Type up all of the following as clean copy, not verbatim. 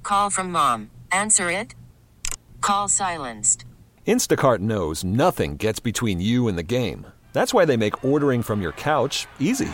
Call from mom. Answer it. Call silenced. Instacart knows nothing gets between you and the game. That's why they make ordering from your couch easy.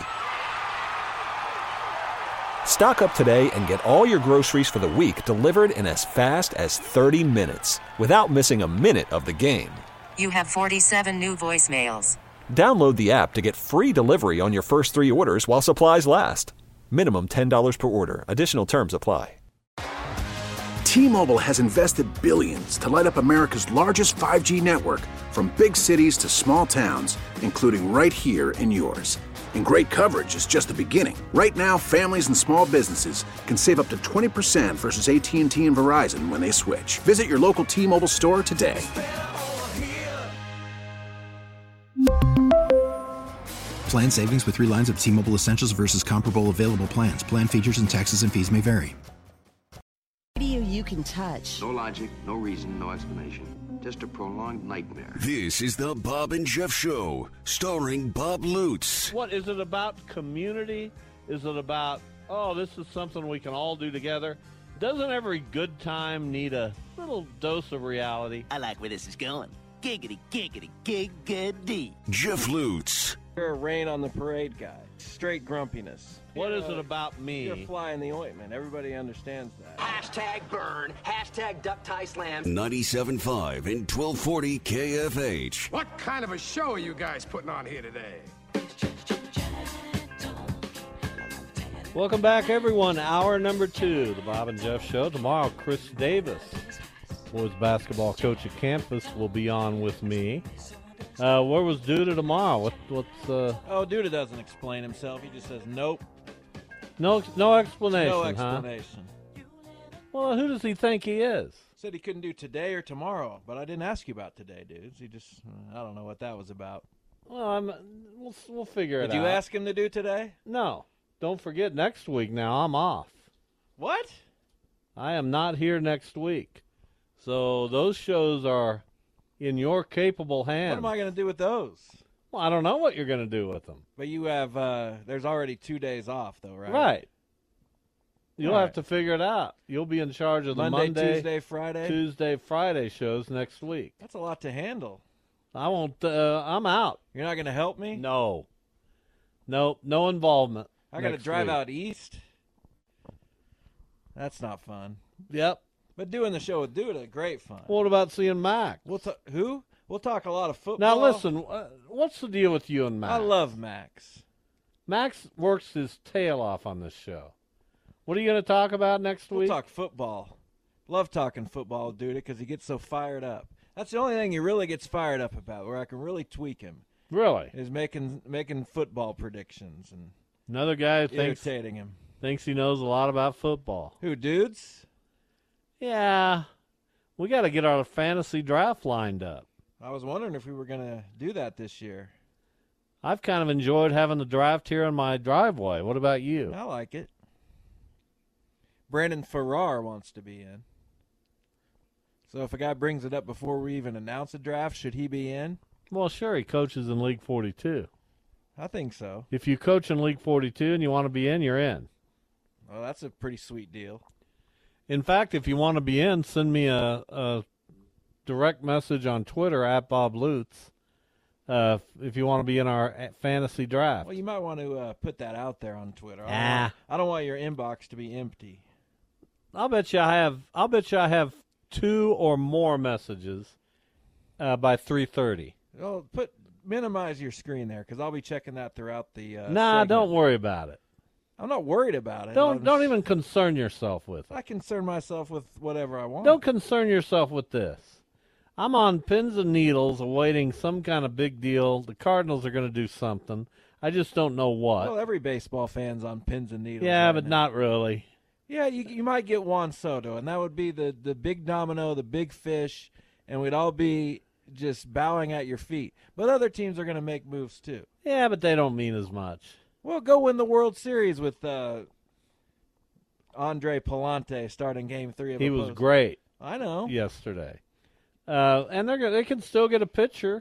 Stock up today and get all your groceries for the week delivered in as fast as 30 minutes without missing a minute of the game. You have 47 new voicemails. Download the app to get free delivery on your first 3 orders while supplies last. Minimum $10 per order. Additional terms apply. T-Mobile has invested billions to light up America's largest 5G network, from big cities to small towns, including right here in yours. And great coverage is just the beginning. Right now, families and small businesses can save up to 20% versus AT&T and Verizon when they switch. Visit your local T-Mobile store today. Plan savings with 3 lines of T-Mobile Essentials versus comparable available plans. Plan features and taxes and fees may vary. Radio you can touch. No logic, no reason, no explanation. Just a prolonged nightmare. This is the Bob and Jeff Show, starring Bob Lutz. What is it about community? Is it about, oh, this is something we can all do together? Doesn't every good time need a little dose of reality? I like where this is going. Giggity, giggity, giggity. Jeff Lutz. You're a rain on the parade guy. Straight grumpiness. What is it about me? You're a fly in the ointment. Everybody understands that. Hashtag burn. Hashtag duck tie slam. 97.5 and 1240 KFH. What kind of a show are you guys putting on here today? Welcome back, everyone. Hour number 2, the Bob and Jeff Show. Tomorrow, Chris Davis, boys basketball coach at campus, will be on with me. Where was Duda tomorrow? Oh, Duda doesn't explain himself. He just says nope. No explanation. No explanation. Huh? Well, who does he think he is? Said he couldn't do today or tomorrow, but I didn't ask you about today, dudes. He just, I don't know what that was about. Well, we'll figure it out. Did you ask him to do today? No. Don't forget, next week now I'm off. What? I am not here next week. So those shows are in your capable hands. What am I going to do with those? Well, I don't know what you're going to do with them. But you have, there's already 2 days off, though, right? Right. You'll have to figure it out. You'll be in charge of the Monday, Tuesday, Friday shows next week. That's a lot to handle. I won't, I'm out. You're not going to help me? No. No involvement. I got to drive out east? That's not fun. Yep. But doing the show with Duda, great fun. What about seeing Max? Who? We'll talk a lot of football. Now listen, what's the deal with you and Max? I love Max. Max works his tail off on this show. What are you going to talk about next week? We'll talk football. Love talking football with Duda because he gets so fired up. That's the only thing he really gets fired up about, where I can really tweak him. Really? Is making football predictions and another guy who irritating him. Thinks he knows a lot about football. Who, dudes? Yeah. We got to get our fantasy draft lined up. I was wondering if we were going to do that this year. I've kind of enjoyed having the draft here in my driveway. What about you? I like it. Brandon Farrar wants to be in. So if a guy brings it up before we even announce a draft, should he be in? Well, sure. He coaches in League 42. I think so. If you coach in League 42 and you want to be in, you're in. Well, that's a pretty sweet deal. In fact, if you want to be in, send me a direct message on Twitter at Bob Lutz if you want to be in our fantasy draft. Well, you might want to put that out there on Twitter. I don't want your inbox to be empty. I'll bet you I have 2 or more messages by 3:30. Well, minimize your screen there because I'll be checking that throughout the. Segment. Don't worry about it. I'm not worried about it. Don't even concern yourself with it. I concern myself with whatever I want. Don't concern yourself with this. I'm on pins and needles awaiting some kind of big deal. The Cardinals are going to do something. I just don't know what. Well, every baseball fan's on pins and needles. Yeah, but not really. Yeah, you might get Juan Soto, and that would be the big domino, the big fish, and we'd all be just bowing at your feet. But other teams are going to make moves too. Yeah, but they don't mean as much. Well, go win the World Series with Andre Palante starting Game 3 of He was great. I know. Yesterday. And they can still get a pitcher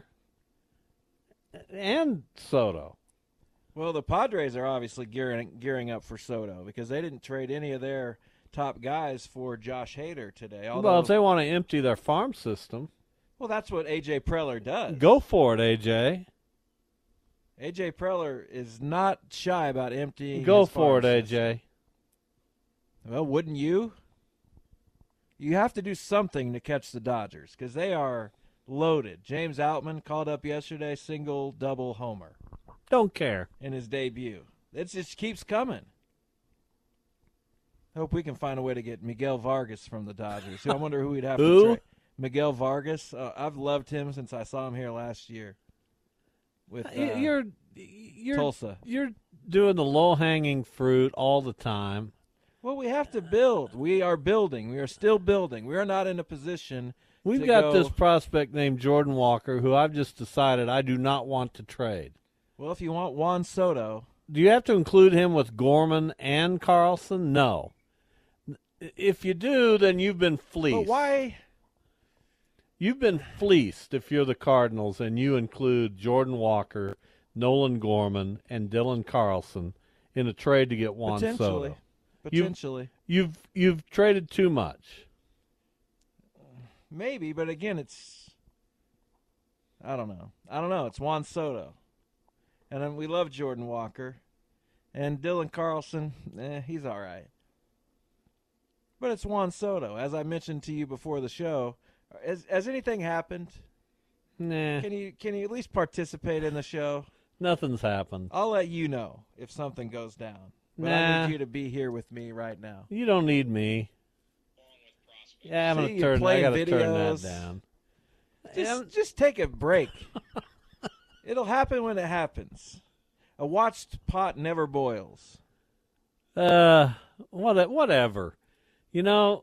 and Soto. Well, the Padres are obviously gearing up for Soto because they didn't trade any of their top guys for Josh Hader today. Although, well, if they want to empty their farm system. Well, that's what A.J. Preller does. Go for it, A.J. A.J. Preller is not shy about emptying Go his for farm it, system. A.J. Well, wouldn't you? You have to do something to catch the Dodgers because they are loaded. James Outman called up yesterday, single, double, homer. Don't care. In his debut. It just keeps coming. Hope we can find a way to get Miguel Vargas from the Dodgers. I wonder who we'd have to trade. Miguel Vargas. I've loved him since I saw him here last year. With you're Tulsa. You're doing the low-hanging fruit all the time. Well, we have to build. We are building. We are still building. We are not in a position. We've got this prospect named Jordan Walker, who I've just decided I do not want to trade. Well, if you want Juan Soto. Do you have to include him with Gorman and Carlson? No. If you do, then you've been fleeced. But why? You've been fleeced if you're the Cardinals and you include Jordan Walker, Nolan Gorman, and Dylan Carlson in a trade to get Juan Soto. Potentially. You've traded too much. Maybe, but again, it's I don't know. It's Juan Soto. And then we love Jordan Walker. And Dylan Carlson, he's all right. But it's Juan Soto. As I mentioned to you before the show, has anything happened? Nah. Can you at least participate in the show? Nothing's happened. I'll let you know if something goes down. But I need you to be here with me right now. You don't need me. Yeah, I got to turn that down. Just take a break. It'll happen when it happens. A watched pot never boils. Whatever. You know,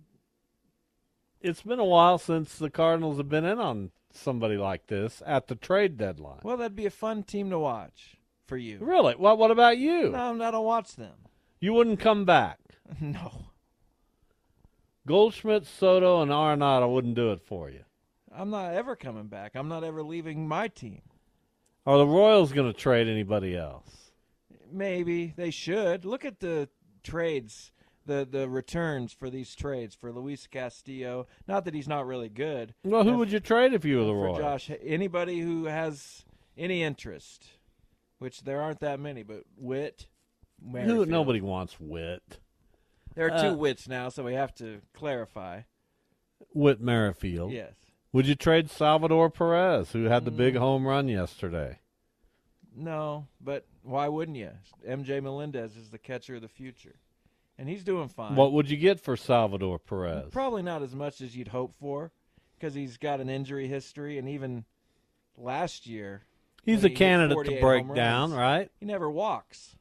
it's been a while since the Cardinals have been in on somebody like this at the trade deadline. Well, that'd be a fun team to watch for you. Really? Well, what about you? No, I don't watch them. You wouldn't come back? No. Goldschmidt, Soto, and Arenado wouldn't do it for you. I'm not ever coming back. I'm not ever leaving my team. Are the Royals going to trade anybody else? Maybe. They should. Look at the trades, the returns for these trades for Luis Castillo. Not that he's not really good. Well, who would you trade if you were the Royals? For Josh, anybody who has any interest, which there aren't that many, but Witt, Merrifield. Nobody wants Witt. There are two Witts now, so we have to clarify. Whit Merrifield. Yes. Would you trade Salvador Perez, who had the big home run yesterday? No, but why wouldn't you? MJ Melendez is the catcher of the future, and he's doing fine. What would you get for Salvador Perez? Probably not as much as you'd hope for, because he's got an injury history, and even last year, he's a candidate to break down, right? He never walks.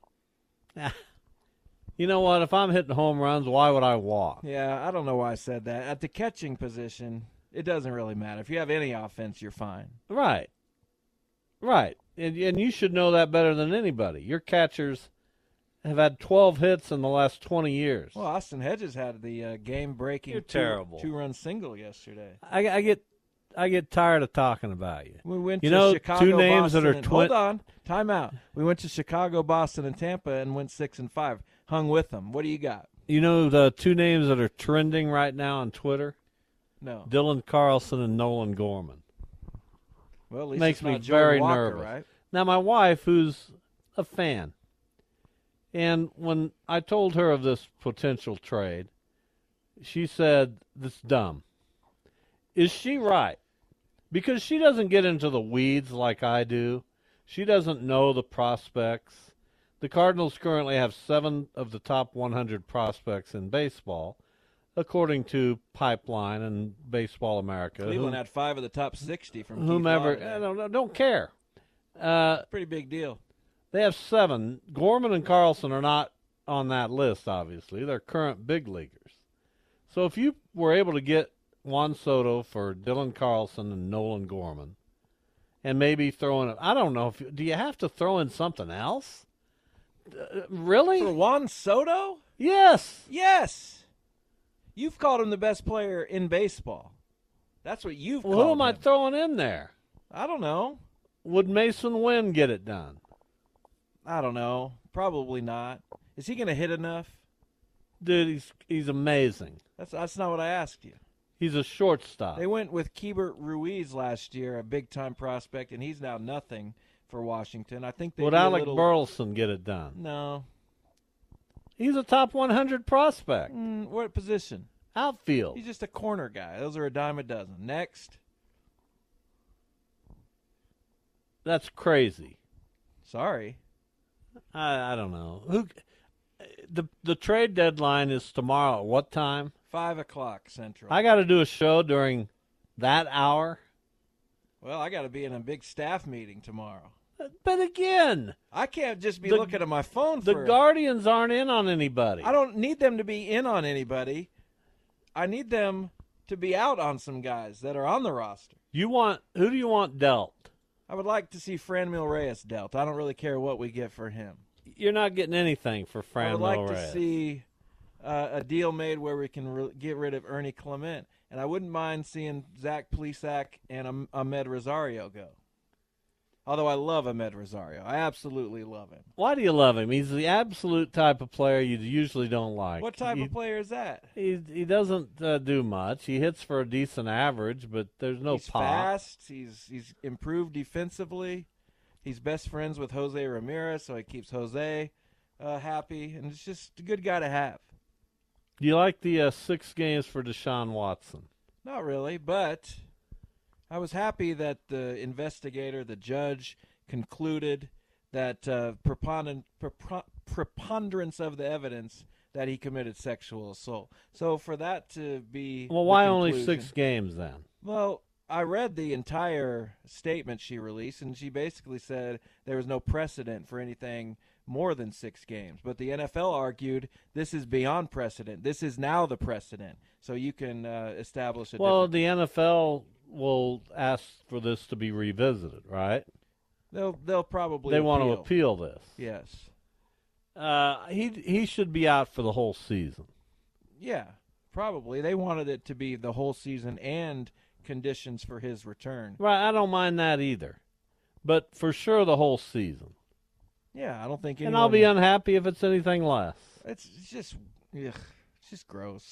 You know what? If I'm hitting home runs, why would I walk? Yeah, I don't know why I said that. At the catching position, it doesn't really matter. If you have any offense, you're fine. Right. And you should know that better than anybody. Your catchers have had 12 hits in the last 20 years. Well, Austin Hedges had the game-breaking two-run single yesterday. I get tired of talking about you. We went to Chicago, two names Boston, that are hold on, time out. We went to Chicago, Boston, and Tampa, and went 6-5. Hung with them. What do you got? You know the two names that are trending right now on Twitter? No. Dylan Carlson and Nolan Gorman. Well, at least makes it's me not very Jordan Walker, nervous. Right? Now, my wife, who's a fan, and when I told her of this potential trade, she said, "That's dumb." Is she right? Because she doesn't get into the weeds like I do. She doesn't know the prospects. The Cardinals currently have 7 of the top 100 prospects in baseball, according to Pipeline and Baseball America. Cleveland had 5 of the top 60 from whomever. Keith Don't care. Pretty big deal. They have 7. Gorman and Carlson are not on that list, obviously. They're current big leaguers. So if you were able to get Juan Soto for Dylan Carlson and Nolan Gorman, and maybe throw in, I don't know, do you have to throw in something else? Really? For Juan Soto? Yes. Yes. You've called him the best player in baseball. That's what you've called him. Who am I him. throwing in there? I don't know. Would Mason Wynn get it done? I don't know. Probably not. Is he going to hit enough? Dude, he's amazing. That's not what I asked you. He's a shortstop. They went with Keibert Ruiz last year, a big-time prospect, and he's now nothing for Washington. I think they Would Alec Burleson get it done? No. He's a top 100 prospect. What position? Outfield. He's just a corner guy. Those are a dime a dozen. Next. That's crazy. Sorry. I don't know. The trade deadline is tomorrow at what time? 5 o'clock Central. I got to do a show during that hour. Well, I got to be in a big staff meeting tomorrow. But again, I can't just be looking at my phone. The Guardians aren't in on anybody. I don't need them to be in on anybody. I need them to be out on some guys that are on the roster. Who do you want dealt? I would like to see Franmil Reyes dealt. I don't really care what we get for him. You're not getting anything for Franmil Reyes. I would like to see a deal made where we can get rid of Ernie Clement. And I wouldn't mind seeing Zach Plesac and Ahmed Rosario go. Although I love Ahmed Rosario. I absolutely love him. Why do you love him? He's the absolute type of player you usually don't like. What type of player is that? He doesn't do much. He hits for a decent average, but there's no He's pop. Fast. He's improved defensively. He's best friends with Jose Ramirez, so he keeps Jose happy. And it's just a good guy to have. Do you like the 6 games for Deshaun Watson? Not really, but I was happy that the investigator, the judge, concluded that preponderance of the evidence that he committed sexual assault. So for that to be why only 6 games then? Well, I read the entire statement she released, and she basically said there was no precedent for anything more than 6 games. But the NFL argued this is beyond precedent. This is now the precedent. So you can establish a Well, the NFL will ask for this to be revisited, right? They'll probably They want to appeal this. Yes. He should be out for the whole season. Yeah, probably. They wanted it to be the whole season and conditions for his return. Right, I don't mind that either. But for sure the whole season. Yeah, I don't think And I'll be unhappy if it's anything less. It's just it's just gross.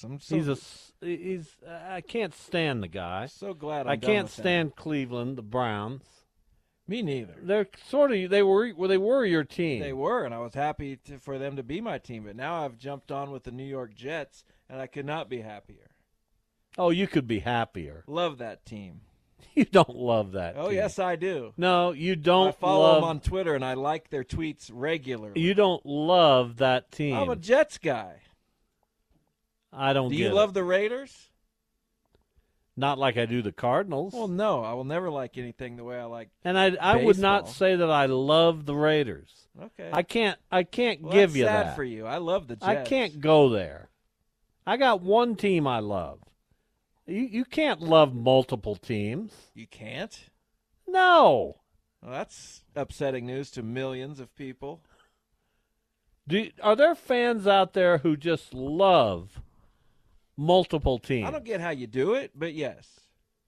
I can't stand the guy. So glad I can't stand Cleveland, the Browns. Me neither. They're they were your team. They were, and I was happy for them to be my team. But now I've jumped on with the New York Jets, and I could not be happier. Oh, you could be happier. Love that team. You don't love that team. Yes, I do. No, you don't. I follow them on Twitter, and I like their tweets regularly. You don't love that team. I'm a Jets guy. I don't Do get you it. love the Raiders? Not like I do the Cardinals. Well, no. I will never like anything the way I like And I would not say that I love the Raiders. Okay. I can't Well, give that's you sad that. for you. I love the Jets. I can't go there. I got one team I love. You can't love multiple teams. You can't? No. Well, that's upsetting news to millions of people. Are there fans out there who just love multiple teams? I don't get how you do it, but yes.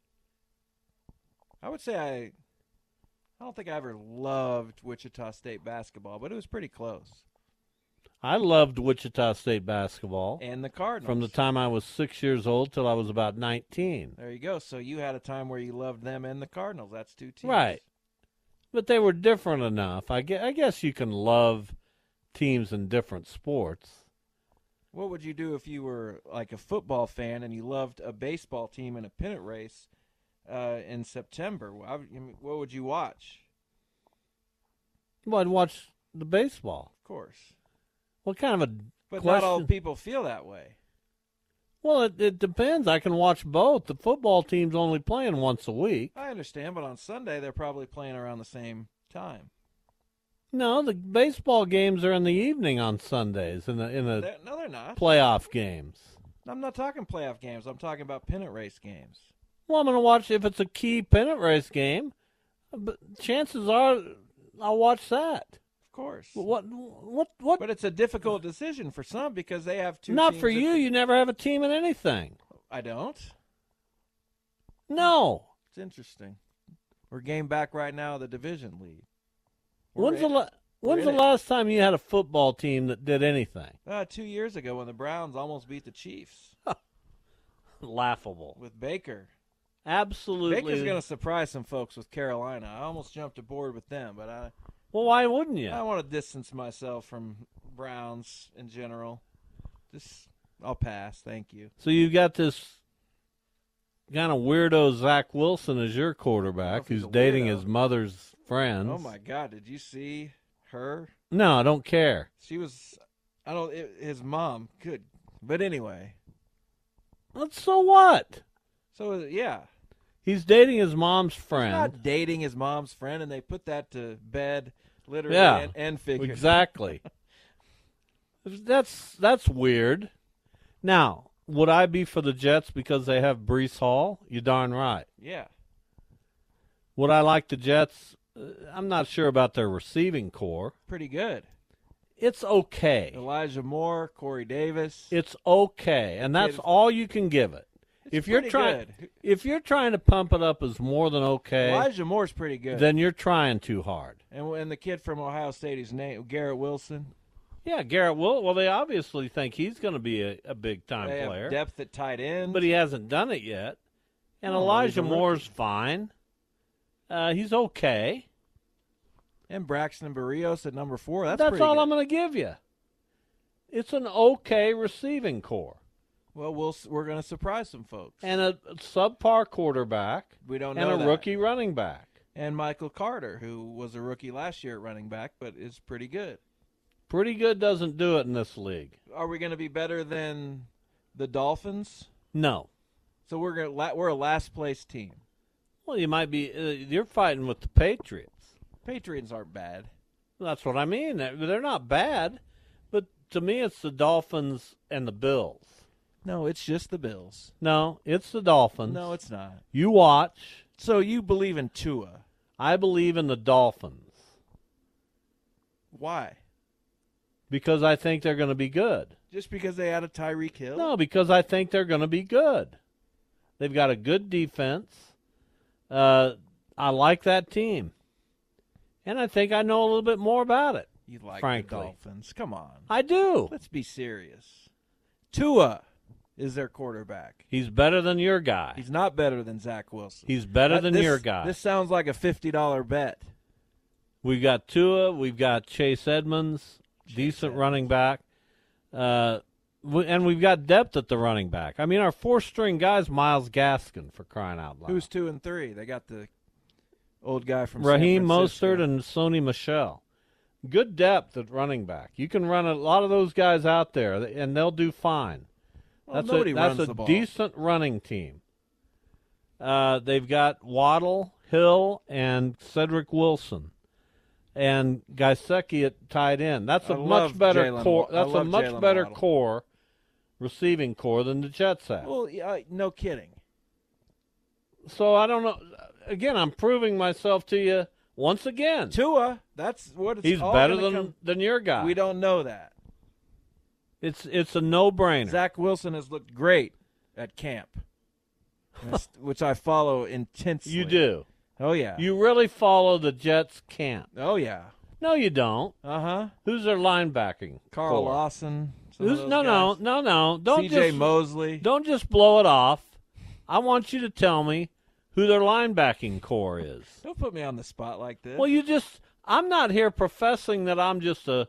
I would say I don't think I ever loved Wichita State basketball, but it was pretty close. I loved Wichita State basketball. And the Cardinals. From the time I was 6 years old till I was about 19. There you go. So you had a time where you loved them and the Cardinals. That's 2 teams. Right. But they were different enough. I guess you can love teams in different sports. What would you do if you were like a football fan and you loved a baseball team in a pennant race in September? What would you watch? Well, I'd watch the baseball. Of course. What kind of a But question? not all people feel that way. Well, it depends. I can watch both. The football team's only playing once a week. I understand, but on Sunday they're probably playing around the same time. No, the baseball games are in the evening on Sundays in the No, they're not. Playoff games. I'm not talking playoff games. I'm talking about pennant race games. Well, I'm going to watch if it's a key pennant race game. But chances are I'll watch that. Of course. What? But it's a difficult decision for some because they have 2 Not teams. for you. You never have a team in anything. I don't. No. It's interesting. We're game back right now of the division lead. When's the last time you had a football team that did anything? 2 years ago when the Browns almost beat the Chiefs. Laughable. With Baker. Absolutely. Baker's going to surprise some folks with Carolina. I almost jumped aboard with them, but well, why wouldn't you? I want to distance myself from Browns in general. I'll pass. Thank you. So you got this kind of weirdo Zach Wilson as your quarterback who's dating his mother's friends. Oh, my God. Did you see her? No, I don't care. She was his mom. Good. But anyway. So what? So, yeah. He's dating his mom's friend. He's not dating his mom's friend, and they put that to bed literally and figuratively. Exactly. That's weird. Now, would I be for the Jets because they have Breece Hall? You darn right. Yeah. Would I like the Jets? I'm not sure about their receiving core. Pretty good. It's okay. Elijah Moore, Corey Davis. It's okay, and that's all you can give it. If you're trying to pump it up as more than okay, Elijah Moore's pretty good. Then you're trying too hard. And the kid from Ohio State, his name Garrett Wilson. Yeah, Garrett Wilson. Well, they obviously think he's going to be a big-time player. Have depth at tight end. But he hasn't done it yet. And Elijah Moore's fine. He's okay. And Braxton Berrios at number 4. That's all good. I'm going to give you. It's an okay receiving core. Well, we're going to surprise some folks. And a subpar quarterback. We don't know And a rookie running back. And Michael Carter, who was a rookie last year at running back, but is pretty good. Pretty good doesn't do it in this league. Are we going to be better than the Dolphins? No. So we're a last place team. Well, you might be. You're fighting with the Patriots. Patriots aren't bad. That's what I mean. They're not bad, but to me, it's the Dolphins and the Bills. No, it's just the Bills. No, it's the Dolphins. No, it's not. You watch. So you believe in Tua? I believe in the Dolphins. Why? Because I think they're going to be good. Just because they added Tyreek Hill? No, because I think they're going to be good. They've got a good defense. I like that team. And I think I know a little bit more about it. You like frankly. The Dolphins. Come on. I do. Let's be serious. Tua is their quarterback. He's better than your guy. He's not better than Zach Wilson. He's better than your guy. This sounds like a $50 bet. We've got Tua. We've got Chase Edmonds, decent running back. And we've got depth at the running back. I mean, our four-string guy's Myles Gaskin, for crying out loud. Who's 2 and 3? They got the old guy from Raheem San Francisco. Mostert and Sony Michel. Good depth at running back. You can run a lot of those guys out there, and they'll do fine. Well, That's a decent running team. They've got Waddle, Hill, and Cedric Wilson, and Gesicki at tight end. That's a much better core. That's a much better core, receiving core than the Jets have. Well, no kidding. So I don't know. Again, I'm proving myself to you once again. Tua, that's what it's He's all better gonna than your guy. We don't know that. It's a no-brainer. Zach Wilson has looked great at camp, which I follow intensely. You do. Oh, yeah. You really follow the Jets camp. Oh, yeah. No, you don't. Uh-huh. Who's their linebacking? Carl Lawson. No. Don't C.J. Mosley. Don't just blow it off. I want you to tell me who their linebacking core is. Don't put me on the spot like this. Well, I'm not here professing that I'm just an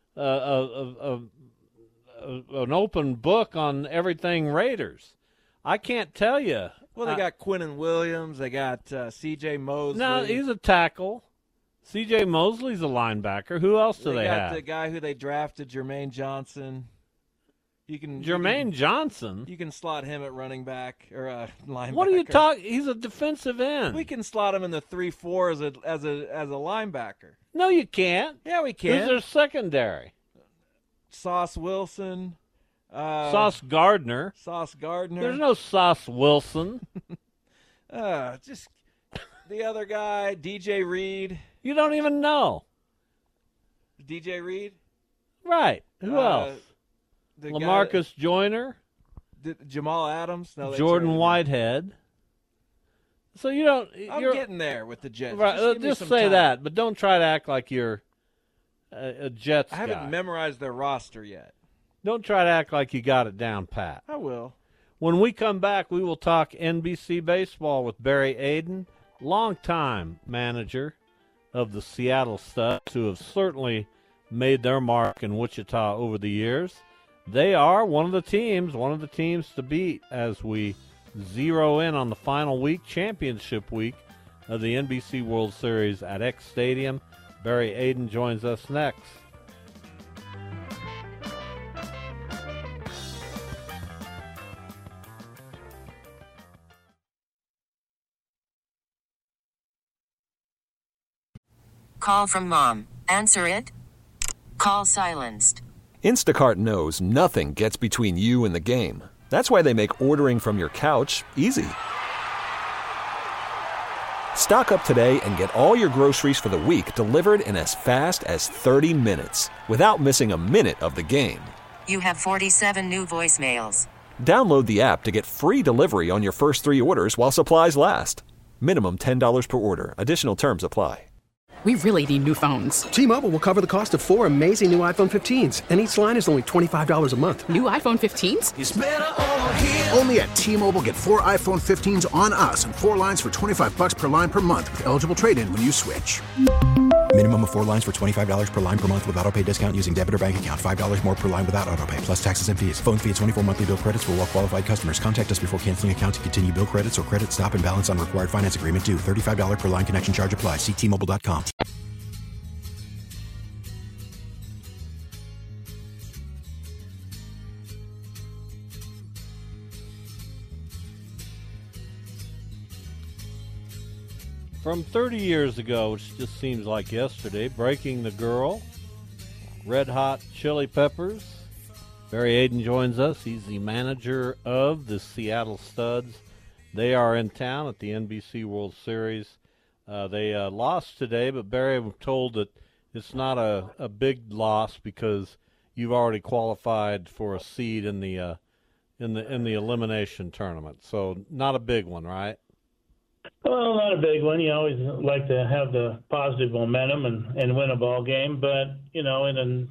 open book on everything Raiders. I can't tell you. Well, they got Quinnen Williams. They got C.J. Mosley. No, he's a tackle. C.J. Mosley's a linebacker. Who else do they have? They got the guy who they drafted, Jermaine Johnson. Johnson? You can slot him at running back or linebacker. What are you talking? He's a defensive end. We can slot him in the 3-4 as a linebacker. No, you can't. Yeah, we can. Who's their secondary? Sauce Wilson. Sauce Gardner. There's no Sauce Wilson. Just the other guy, DJ Reed. You don't even know. DJ Reed? Right. Who else? LaMarcus Joyner. Jamal Adams. No, Jordan Whitehead. So you don't. I'm getting there with the Jets. Right, just say that, but don't try to act like you're a Jets I haven't guy. memorized their roster yet. Don't try to act like you got it down pat. I will. When we come back, we will talk NBC baseball with Barry Aiden, longtime manager of the Seattle Studs, who have certainly made their mark in Wichita over the years. They are one of the teams to beat as we zero in on the final week, championship week of the NBC World Series at X Stadium. Barry Aiden joins us next. Call from mom. Answer it. Call silenced. Instacart knows nothing gets between you and the game. That's why they make ordering from your couch easy. Stock up today and get all your groceries for the week delivered in as fast as 30 minutes without missing a minute of the game. You have 47 new voicemails. Download the app to get free delivery on your first 3 orders while supplies last. Minimum $10 per order. Additional terms apply. We really need new phones. T-Mobile will cover the cost of 4 amazing new iPhone 15s, and each line is only $25 a month. New iPhone 15s? It's better over here. Only at T-Mobile, get 4 iPhone 15s on us and 4 lines for $25 per line per month with eligible trade-in when you switch. Minimum of 4 lines for $25 per line per month with autopay discount using debit or bank account. $5 more per line without autopay, plus taxes and fees. Phone fee at 24 monthly bill credits for well-qualified customers. Contact us before canceling account to continue bill credits or credit stop and balance on required finance agreement due. $35 per line connection charge applies. See T-Mobile.com. From 30 years ago, which just seems like yesterday, Breaking the Girl, Red Hot Chili Peppers. Barry Aiden joins us. He's the manager of the Seattle Studs. They are in town at the NBC World Series. They lost today, but Barry, I'm told that it's not a big loss because you've already qualified for a seed in the elimination tournament. So not a big one, right? Well, not a big one. You always like to have the positive momentum and win a ball game. But, in a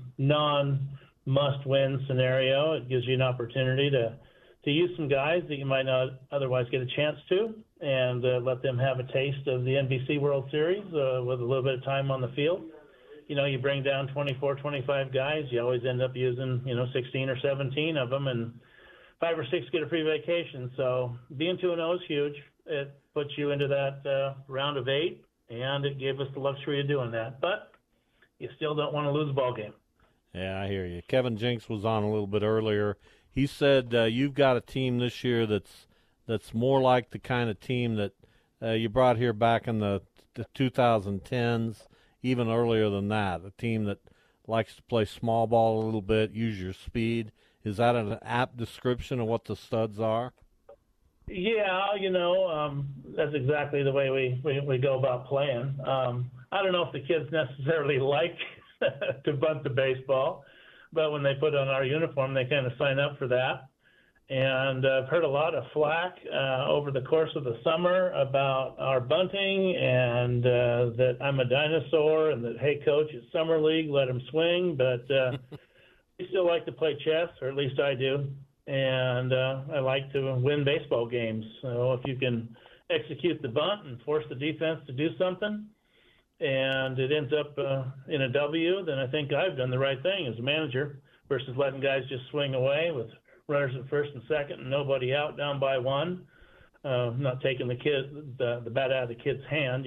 non-must-win scenario, it gives you an opportunity to use some guys that you might not otherwise get a chance to and let them have a taste of the NBC World Series with a little bit of time on the field. You bring down 24, 25 guys. You always end up using, 16 or 17 of them, and 5 or 6 get a free vacation. So being 2-0 is huge. It puts you into that round of 8, and it gave us the luxury of doing that. But you still don't want to lose a ball game. Yeah, I hear you. Kevin Jinks was on a little bit earlier. He said you've got a team this year that's more like the kind of team that you brought here back in the 2010s, even earlier than that, a team that likes to play small ball a little bit, use your speed. Is that an apt description of what the Studs are? Yeah, that's exactly the way we go about playing. I don't know if the kids necessarily like to bunt the baseball, but when they put on our uniform, they kind of sign up for that. And I've heard a lot of flack over the course of the summer about our bunting and that I'm a dinosaur and that, hey, coach, it's summer league, let him swing. But we still like to play chess, or at least I do. And I like to win baseball games. So if you can execute the bunt and force the defense to do something, and it ends up in a W, then I think I've done the right thing as a manager versus letting guys just swing away with runners at first and second and nobody out down by 1. Not taking the bat out of the kid's hand,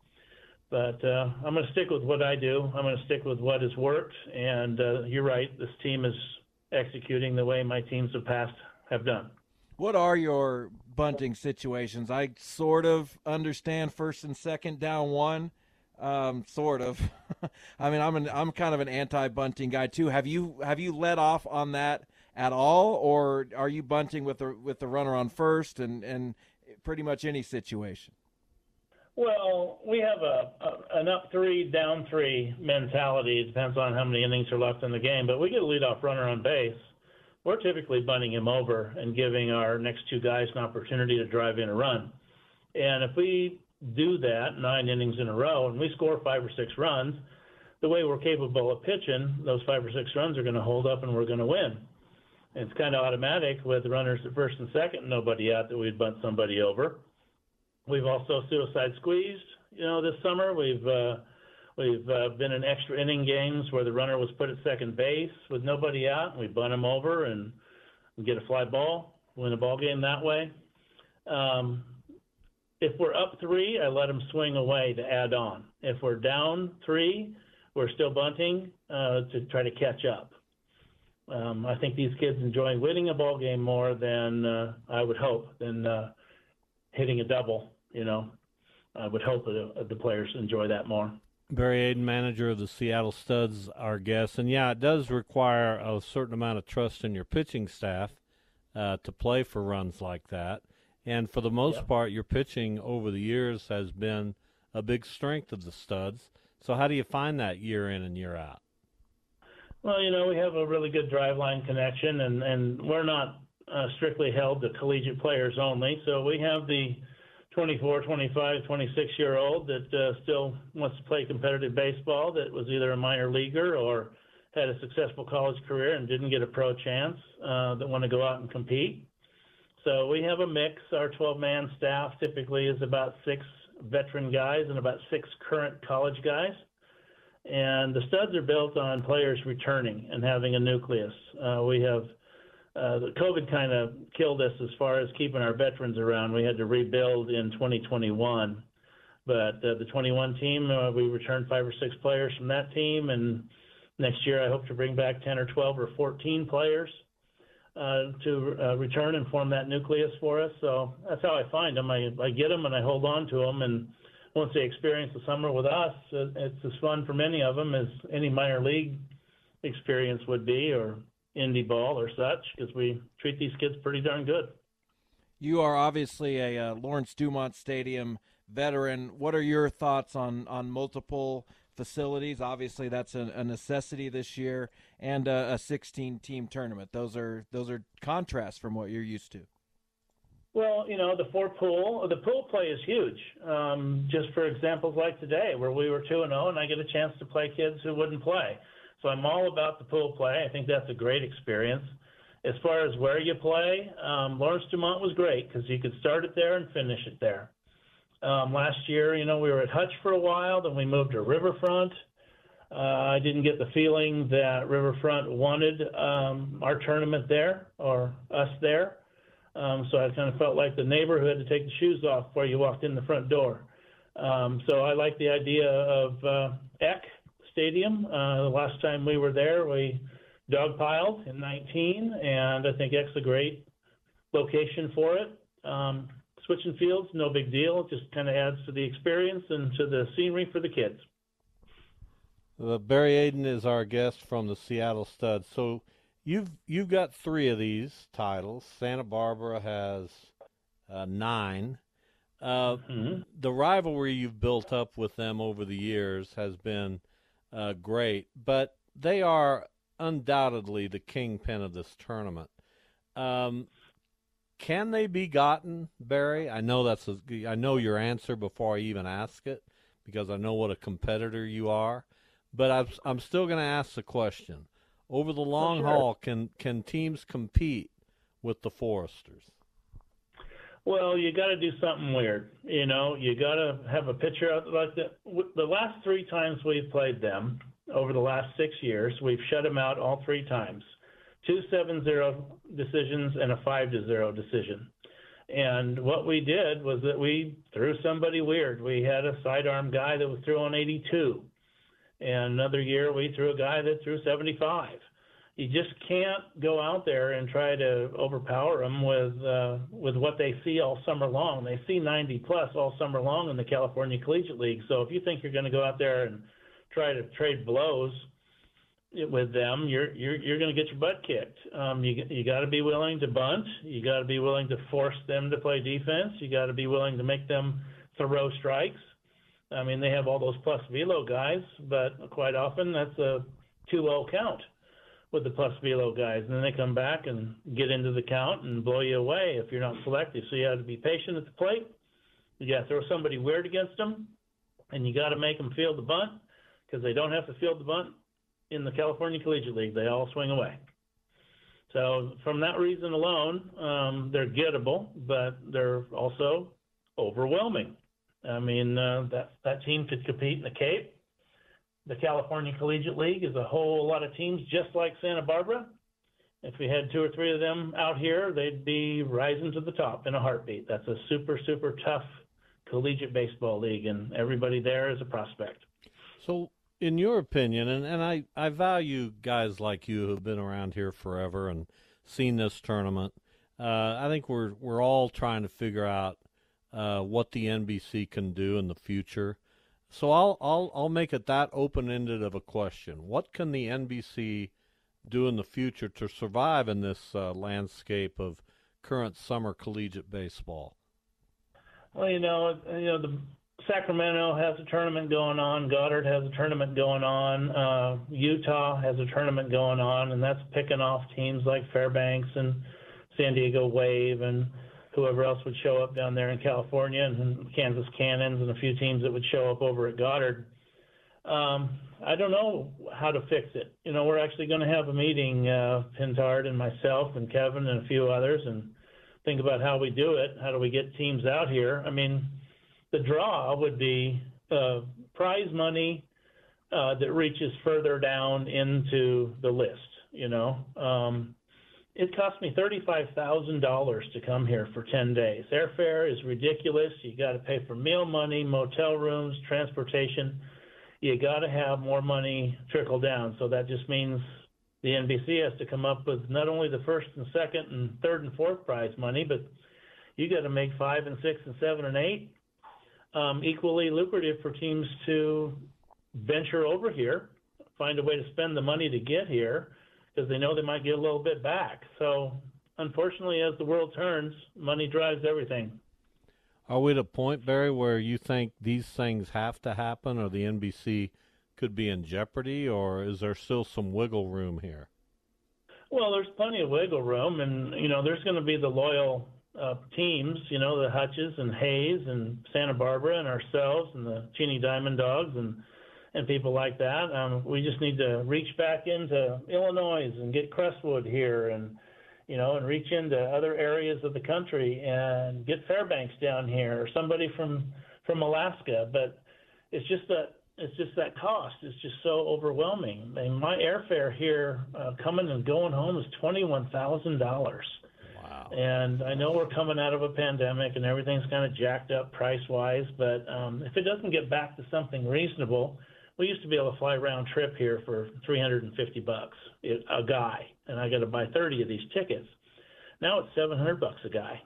But I'm going to stick with what I do. I'm going to stick with what has worked. And you're right, this team is executing the way my teams of past have done. What are your bunting situations? I sort of understand first and second down 1, sort of. I mean, I'm kind of an anti-bunting guy too. Have you let off on that at all, or are you bunting with the runner on first and pretty much any situation? Well, we have an up 3, down 3 mentality. It depends on how many innings are left in the game. But we get a leadoff runner on base. We're typically bunting him over and giving our next 2 guys an opportunity to drive in a run. And if we do that 9 innings in a row and we score 5 or 6 runs, the way we're capable of pitching, those 5 or 6 runs are going to hold up and we're going to win. And it's kind of automatic with runners at first and second, nobody out, that we'd bunt somebody over. We've also suicide squeezed, this summer. We've been in extra inning games where the runner was put at second base with nobody out, and we bunt him over and get a fly ball, win a ball game that way. If we're up 3, I let them swing away to add on. If we're down 3, we're still bunting to try to catch up. I think these kids enjoy winning a ball game more than I would hope, than hitting a double. I would hope that the players enjoy that more. Barry Aiden, manager of the Seattle Studs, our guest. And, yeah, it does require a certain amount of trust in your pitching staff to play for runs like that. And for the most part, your pitching over the years has been a big strength of the Studs. So how do you find that year in and year out? Well, we have a really good driveline connection, and we're not strictly held to collegiate players only. So we have the 24, 25, 26-year-old that still wants to play competitive baseball, that was either a minor leaguer or had a successful college career and didn't get a pro chance, that want to go out and compete. So we have a mix. Our 12-man staff typically is about 6 veteran guys and about 6 current college guys. And the Studs are built on players returning and having a nucleus. We have the COVID kind of killed us as far as keeping our veterans around. We had to rebuild in 2021. But the 21 team, we returned 5 or 6 players from that team. And next year I hope to bring back 10 or 12 or 14 players to return and form that nucleus for us. So that's how I find them. I get them and I hold on to them. And once they experience the summer with us, it's as fun for many of them as any minor league experience would be, or indie ball or such, because we treat these kids pretty darn good. You are obviously a Lawrence Dumont Stadium veteran. What are your thoughts on multiple facilities? Obviously, that's a necessity this year, and a 16-team tournament. Those are contrasts from what you're used to. Well, the pool play is huge. Just for examples like today, where we were 2-0, and I get a chance to play kids who wouldn't play. So I'm all about the pool play. I think that's a great experience. As far as where you play, Lawrence Dumont was great because you could start it there and finish it there. Last year, we were at Hutch for a while, then we moved to Riverfront. I didn't get the feeling that Riverfront wanted our tournament there or us there. So I kind of felt like the neighbor who had to take the shoes off before you walked in the front door. So I like the idea of Eck Stadium. The last time we were there, we dogpiled in 19, and I think Eck's a great location for it. Switching fields, no big deal. It just kind of adds to the experience and to the scenery for the kids. Barry Aiden is our guest from the Seattle Studs. So you've got 3 of these titles. Santa Barbara has 9. The rivalry you've built up with them over the years has been great, but they are undoubtedly the kingpin of this tournament. Can they be gotten, Barry? I know I know your answer before I even ask it, because I know what a competitor you are. But I'm still going to ask the question: over the long haul, can teams compete with the Foresters? Well, you got to do something weird. You got to have a pitcher out like that. The last 3 times we've played them over the last 6 years, we've shut them out all 3 times. 2 7-0 decisions and a 5-0 decision. And what we did was that we threw somebody weird. We had a sidearm guy that was throwing 82. And another year we threw a guy that threw 75. You just can't go out there and try to overpower them with what they see all summer long. They see 90+ all summer long in the California Collegiate League. So if you think you're going to go out there and try to trade blows with them, you're going to get your butt kicked. You got to be willing to bunt. You got to be willing to force them to play defense. You got to be willing to make them throw strikes. I mean, they have all those plus velo guys, but quite often that's a 2-0 count with the plus velo guys, and then they come back and get into the count and blow you away if you're not selective. So you have to be patient at the plate. You got to throw somebody weird against them, and you got to make them feel the bunt. because they don't have to field the bunt in the California Collegiate League. They all swing away. So from that reason alone, they're gettable, but they're also overwhelming. I mean, that team could compete in the Cape. The California Collegiate League is a whole lot of teams just like Santa Barbara. If we had 2 or 3 of them out here, they'd be rising to the top in a heartbeat. That's a super, super tough collegiate baseball league, and everybody there is a prospect. So in your opinion, and I value guys like you who've been around here forever and seen this tournament, I think we're all trying to figure out what the NBC can do in the future. So I'll make it that open-ended of a question. What can the NBC do in the future to survive in this landscape of current summer collegiate baseball? Well, the Sacramento has a tournament going on. Goddard has a tournament going on. Utah has a tournament going on, and that's picking off teams like Fairbanks and San Diego Wave and whoever else would show up down there in California, and Kansas Cannons and a few teams that would show up over at Goddard. I don't know how to fix it. We're actually going to have a meeting, Pintard and myself and Kevin and a few others, and think about how we do it. How do we get teams out here? I mean, the draw would be prize money that reaches further down into the list, It cost me $35,000 to come here for 10 days. Airfare is ridiculous. You got to pay for meal money, motel rooms, transportation. You got to have more money trickle down. So that just means the NBC has to come up with not only the first and second and third and fourth prize money, but you got to make 5 and 6 and 7 and 8 equally lucrative for teams to venture over here, find a way to spend the money to get here, because they know they might get a little bit back. So, unfortunately, as the world turns, money drives everything. Are we at a point, Barry, where you think these things have to happen or the NBC could be in jeopardy, or is there still some wiggle room here? Well, there's plenty of wiggle room, and, there's going to be the loyal teams, the Hutches and Hayes and Santa Barbara and ourselves and the Cheney Diamond Dogs and people like that. We just need to reach back into Illinois and get Crestwood here and reach into other areas of the country and get Fairbanks down here or somebody from Alaska. But it's just that cost is just so overwhelming. I mean, my airfare here coming and going home is $21,000. Wow. And I know we're coming out of a pandemic and everything's kind of jacked up price-wise, but if it doesn't get back to something reasonable, we used to be able to fly round trip here for $350 a guy, and I got to buy 30 of these tickets. Now it's $700 a guy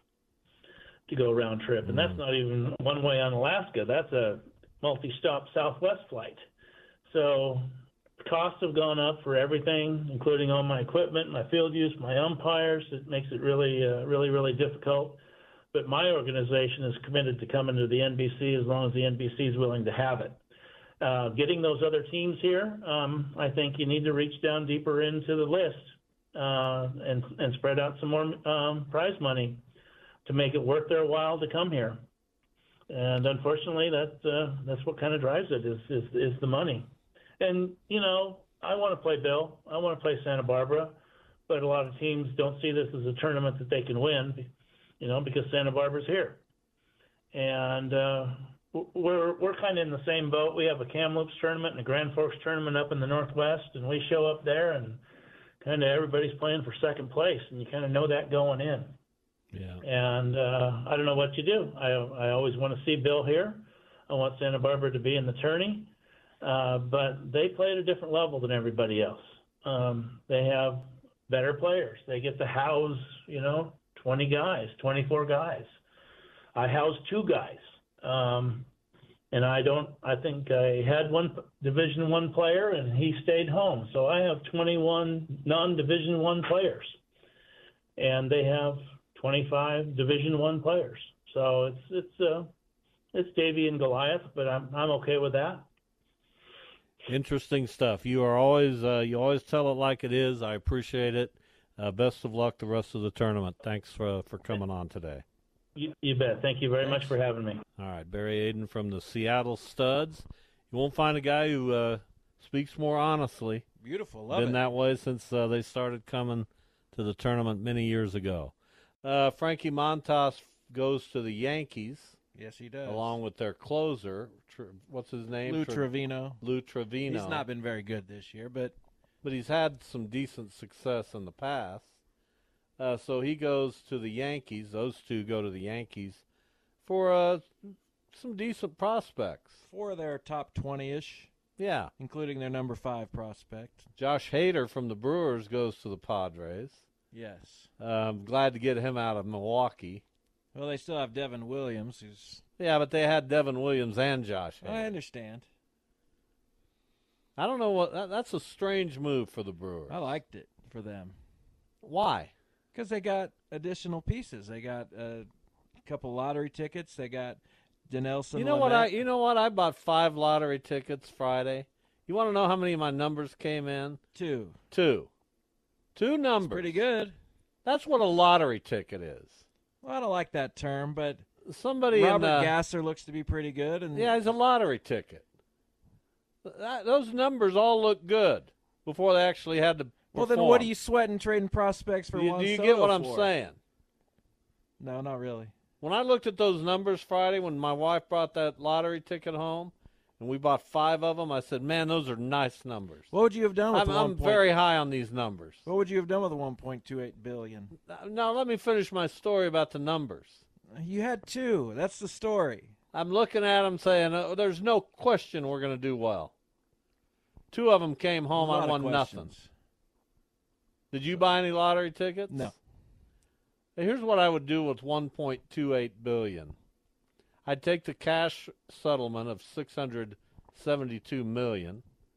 to go round trip, and that's not even one way on Alaska. That's a multi-stop Southwest flight. So costs have gone up for everything, including all my equipment, my field use, my umpires. It makes it really, really difficult. But my organization is committed to coming to the NBC as long as the NBC is willing to have it. Getting those other teams here, I think you need to reach down deeper into the list and spread out some more prize money to make it worth their while to come here. And unfortunately, that's what kind of drives it is the money. And I want to play Bill. I want to play Santa Barbara, but a lot of teams don't see this as a tournament that they can win, because Santa Barbara's here. And we're kind of in the same boat. We have a Kamloops tournament and a Grand Forks tournament up in the Northwest, and we show up there and kind of everybody's playing for second place, and you kind of know that going in. Yeah. And I don't know what you do. I always want to see Bill here. I want Santa Barbara to be in the tourney, but they play at a different level than everybody else. They have better players. They get to house, 20 guys, 24 guys. I house 2 guys. And I think I had one Division I player and he stayed home. So I have 21 non-Division I players and they have 25 Division I players. So it's Davy and Goliath, but I'm okay with that. Interesting stuff. You always tell it like it is. I appreciate it. Best of luck the rest of the tournament. Thanks for coming on today. You bet. Thank you very much for having me. All right, Barry Aden from the Seattle Studs. You won't find a guy who Speaks more honestly. Beautiful. Love Been it. that way since they started coming to the tournament many years ago. Frankie Montas goes to the Yankees. Yes, he does. Along with their closer. What's his name? Lou Trevino. Lou Trevino. He's not been very good this year, but he's had some decent success in the past. So he goes to the Yankees. Those two go to the Yankees for some decent prospects. 4 of their top 20-ish. Yeah. Including their number 5 prospect. Josh Hader from the Brewers goes to the Padres. Yes. Glad to get him out of Milwaukee. Well, they still have Devin Williams, who's... Yeah, but they had Devin Williams and Josh Hader. I understand. I don't know what... That's a strange move for the Brewers. I liked it for them. Why? Because they got additional pieces. They got a couple lottery tickets. They got Dinelson. You know what? I bought 5 lottery tickets Friday. You want to know how many of my numbers came in? 2. 2 numbers. That's pretty good. That's what a lottery ticket is. Well, I don't like that term, but somebody Robert Gasser looks to be pretty good. And yeah, he's a lottery ticket. Those numbers all look good before they actually had to perform. Well, then what are you sweating trading prospects for Juan Soto? Do you get what I'm for? saying? No, not really. When I looked at those numbers Friday when my wife brought that lottery ticket home, and we bought 5 of them, I said, man, those are nice numbers. What would you have done with I'm very high on these numbers. What would you have done with the $1.28 billion? Now, let me finish my story about the numbers. You had 2. That's the story. I'm looking at them saying, there's no question we're going to do well. 2 of them came home, I won nothing. Did you buy any lottery tickets? No. Here's what I would do with $1.28 billion. I'd take the cash settlement of $672 million.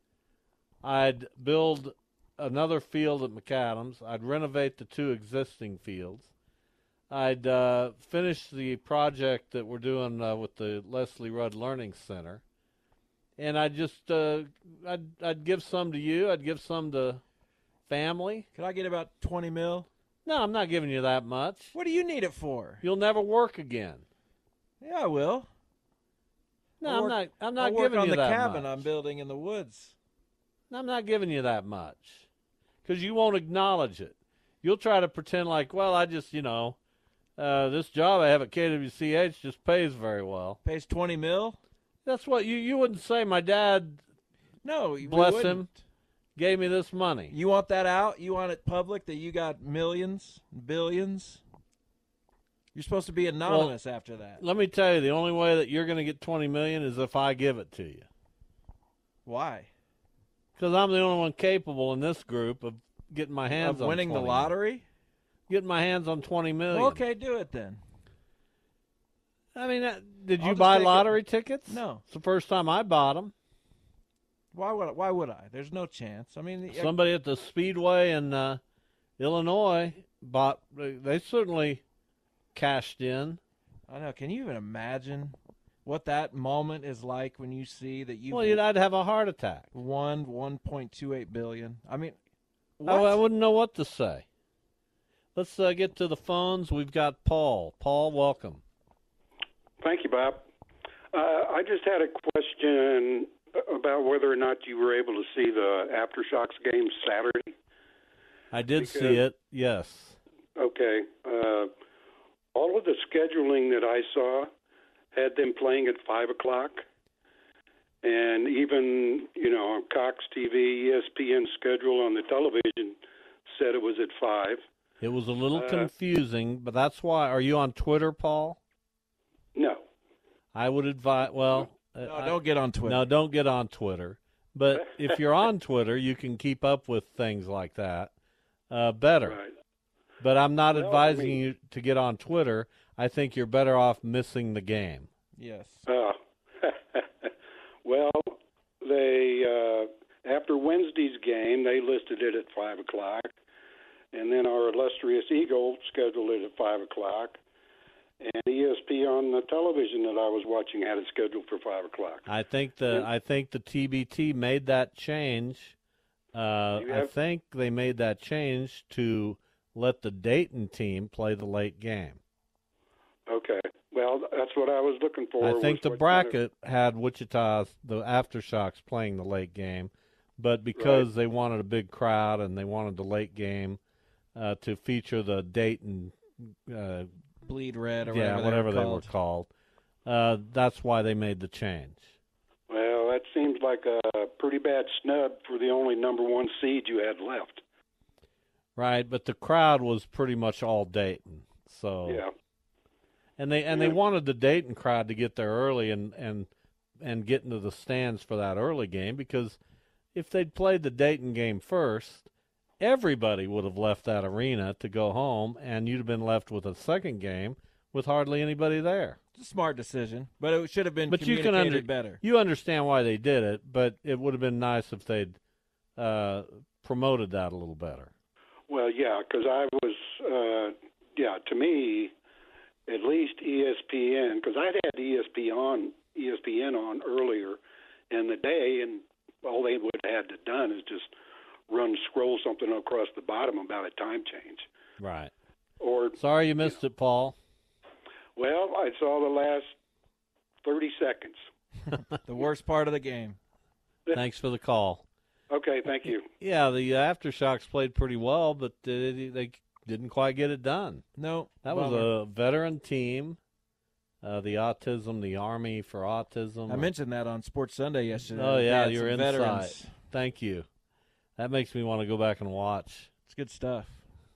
I'd build another field at McAdams. I'd renovate the 2 existing fields. I'd finish the project that we're doing with the Leslie Rudd Learning Center. And I'd just I'd give some to you. I'd give some to family. Could I get about $20 million? No, I'm not giving you that much. What do you need it for? You'll never work again. Yeah, I will. No, I'm not I'll work giving on you the that cabin much. I'm building in the woods. I'm not giving you that much because you won't acknowledge it. You'll try to pretend like, well, I just, this job I have at KWCH just pays very well. Pays $20 million? That's what you wouldn't say. My dad, no, bless him, gave me this money. You want that out? You want it public that you got millions, billions? You're supposed to be anonymous after that. Let me tell you, the only way that you're going to get $20 million is if I give it to you. Why? Because I'm the only one capable in this group of getting my hands on winning the lottery? Getting my hands on $20 million. Well, okay, do it then. I mean, did you buy lottery tickets? No. It's the first time I bought them. Why would I? There's no chance. I mean, somebody at the Speedway in Illinois bought. They certainly cashed in. I know. Can you even imagine what that moment is like when you see that you? Well, I'd have a heart attack. Won $1.28 billion. I mean, I wouldn't know what to say. Let's get to the phones. We've got Paul. Paul, welcome. Thank you, Bob. I just had a question about whether or not you were able to see the Aftershocks game Saturday. I did see it, yes. Okay. All of the scheduling that I saw had them playing at 5 o'clock. And even, on Cox TV, ESPN schedule on the television said it was at 5. It was a little confusing, but that's why. Are you on Twitter, Paul? No. I would advise, no, don't get on Twitter. No, don't get on Twitter. But if you're on Twitter, you can keep up with things like that better. Right. But I'm not advising you to get on Twitter. I think you're better off missing the game. Yes. Well, they after Wednesday's game, they listed it at 5 o'clock. And then our illustrious Eagle scheduled it at 5 o'clock. And ESPN on the television that I was watching had it scheduled for 5 o'clock. I think the TBT made that change. I think they made that change to let the Dayton team play the late game. Okay. Well, that's what I was looking for. I think the bracket had Wichita, the Aftershocks, playing the late game. but because they wanted a big crowd and they wanted the late game to feature the Dayton Bleed Red or whatever they were called. That's why they made the change. Well, that seems like a pretty bad snub for the only number one seed you had left. Right, but the crowd was pretty much all Dayton. So yeah. And they wanted the Dayton crowd to get there early and get into the stands for that early game, because if they'd played the Dayton game first, everybody would have left that arena to go home, and you'd have been left with a second game with hardly anybody there. It's a smart decision, but it should have been communicated better. You understand why they did it, but it would have been nice if they'd promoted that a little better. Well, yeah, because I was, to me, at least ESPN, because I'd had ESPN on earlier in the day, and all they would have had to done is just scroll something across the bottom about a time change. Right. Or sorry you missed it, Paul. Well, I saw the last 30 seconds. The worst part of the game. Thanks for the call. Okay, thank you. Yeah, the Aftershocks played pretty well, but they didn't quite get it done. No. That was a veteran team, the Army for Autism. I mentioned that on Sports Sunday yesterday. Oh, yeah, your insight. Veterans. Thank you. That makes me want to go back and watch. It's good stuff.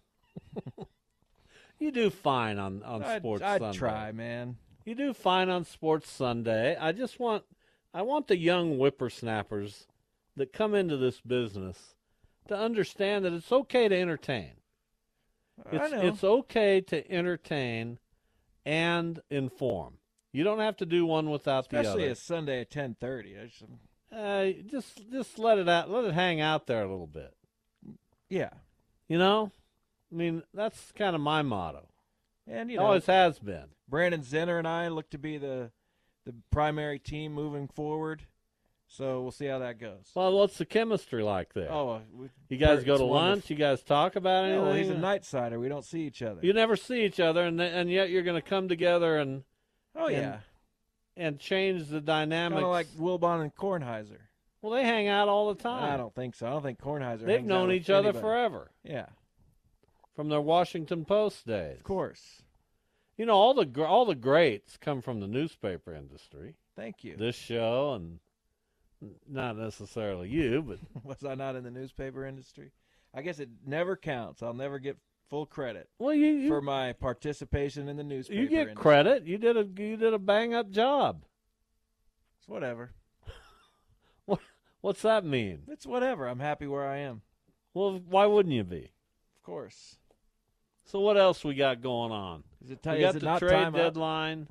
You do fine on Sports Sunday. I'd try, man. You do fine on Sports Sunday. I want the young whippersnappers that come into this business to understand that it's okay to entertain. It's okay to entertain and inform. You don't have to do one without the other. Especially a Sunday at 10:30. Just let it out. Let it hang out there a little bit. Yeah. You know? I mean, that's kind of my motto. And it always has been. Brandon Zenner and I look to be the primary team moving forward. So we'll see how that goes. Well, what's the chemistry like there? Oh, you guys go to lunch? You guys talk about anything? No, he's a night sider. We don't see each other. You never see each other, and yet you're going to come together and and change the dynamics. Kind of like Wilbon and Kornheiser. Well, they hang out all the time. I don't think so. I don't think Kornheiser. They've known each other forever. Yeah, from their Washington Post days. Of course. You know, all the greats come from the newspaper industry. Thank you. This show and. Not necessarily you, but... Was I not in the newspaper industry? I guess it never counts. I'll never get full credit for my participation in the newspaper industry. You get credit. You did a bang-up job. It's whatever. What's that mean? It's whatever. I'm happy where I am. Well, why wouldn't you be? Of course. So what else we got going on? We got the trade deadline.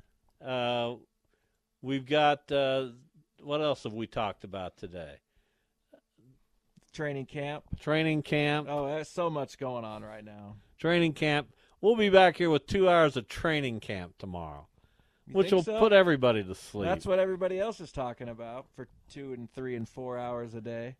We've got... what else have we talked about today? Training camp. Oh, there's so much going on right now. Training camp. We'll be back here with 2 hours of training camp tomorrow, which will put everybody to sleep. That's what everybody else is talking about for 2 and 3 and 4 hours a day.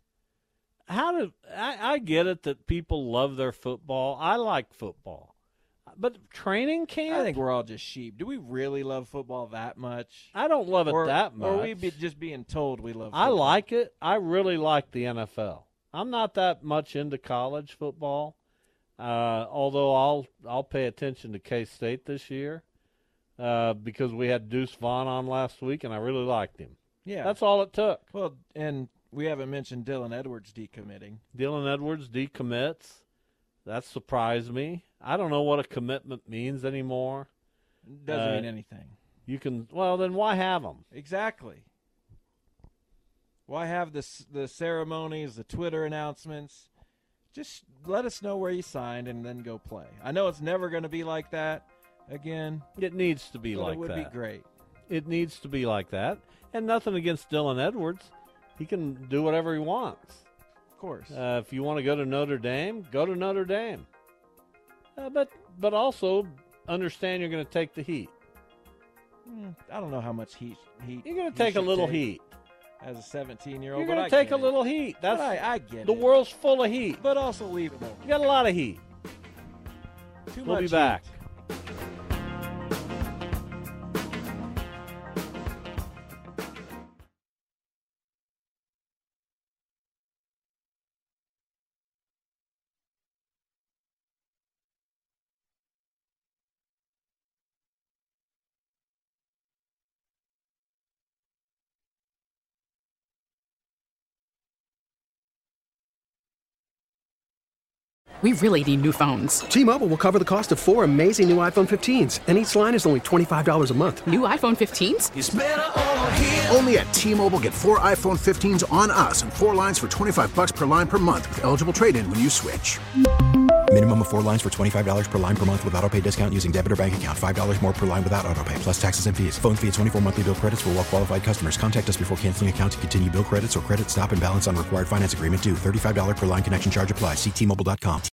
I get it that people love their football. I like football. But training camp? I think we're all just sheep. Do we really love football that much? I don't love it that much. Or are we just being told we love football? I like it. I really like the NFL. I'm not that much into college football, although I'll pay attention to K-State this year because we had Deuce Vaughn on last week, and I really liked him. Yeah. That's all it took. Well, and we haven't mentioned Dylan Edwards decommitting. Dylan Edwards decommits. That surprised me. I don't know what a commitment means anymore. Doesn't mean anything. Well, then why have them? Exactly. Why have the ceremonies, the Twitter announcements? Just let us know where you signed and then go play. I know it's never going to be like that again. It needs to be like that. It would be great. It needs to be like that. And nothing against Dylan Edwards. He can do whatever he wants. Of course. If you want to go to Notre Dame, go to Notre Dame. But also understand you're going to take the heat. I don't know how much heat. You're going to take a little heat. As a 17-year-old, you're going to take a little heat. I get it. The world's full of heat. But also leave it alone. You got a lot of heat. We'll be back. We really need new phones. T-Mobile will cover the cost of 4 amazing new iPhone 15s, and each line is only $25 a month. New iPhone 15s? It's better over here. Only at T-Mobile, get 4 iPhone 15s on us and 4 lines for $25 per line per month with eligible trade-in when you switch. Minimum of 4 lines for $25 per line per month with autopay discount using debit or bank account. $5 more per line without autopay, plus taxes and fees. Phone fee at 24 monthly bill credits for well-qualified customers. Contact us before canceling account to continue bill credits or credit stop and balance on required finance agreement due. $35 per line connection charge applies. See T-Mobile.com.